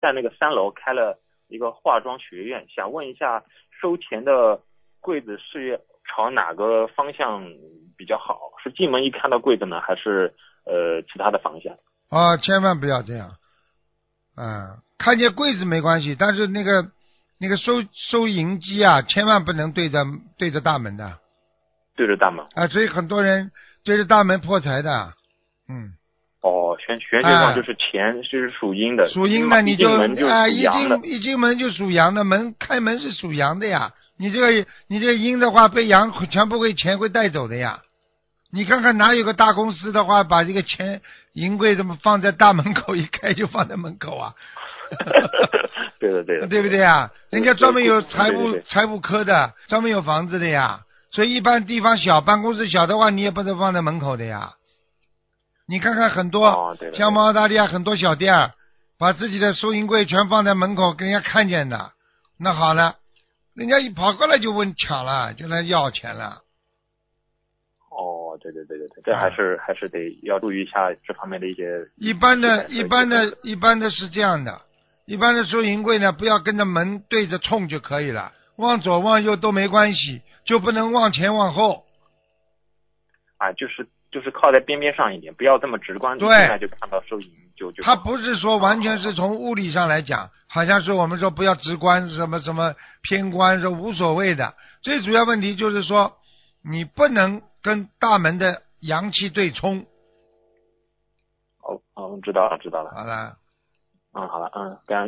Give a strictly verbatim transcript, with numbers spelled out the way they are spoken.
在那个三楼开了一个化妆学院，想问一下收钱的柜子是朝哪个方向比较好？是进门一看到柜子呢，还是呃其他的方向？ 啊，千万不要这样。嗯，看见柜子没关系，但是那个那个收收银机啊，千万不能对着对着大门的。 对着大门。 啊，所以很多人对着大门破财的。嗯。 哦，玄玄学上就是钱是属阴的， 属阴的你就啊，一进一进门就属阳的，门开门是属阳的呀。你这个你这个阴的话，被阳全部会钱会带走的呀。你看看哪有个大公司的话，把这个钱银柜这么放在大门口，一开就放在门口啊？ 对的对的， 对不对啊？人家专门有财务财务科的，专门有房子的呀。所以一般地方小，办公室小的话，你也不能放在门口的呀。你看看很多、 哦、对像澳大利亚很多小店，把自己的收银柜全放在门口，给人家看见的。那好了，人家一跑过来就问抢了，就来要钱了。 哦，对对对对对，这还是、啊、还是得要注意一下这方面的一些。 一般的、一般的、一般的是这样的，一般的收银柜呢，不要跟着门对着冲就可以了，往左往右都没关系，就不能往前往后。 啊，就是就是靠在边边上一点，不要这么直观， 对， 一进来就看到收银就就。 他不是说完全是从物理上来讲，好像是我们说不要直观什么什么偏观是无所谓的，最主要问题就是说你不能跟大门的阳气对冲。 哦哦，知道了知道了。 好了。 嗯，好了，嗯，感恩。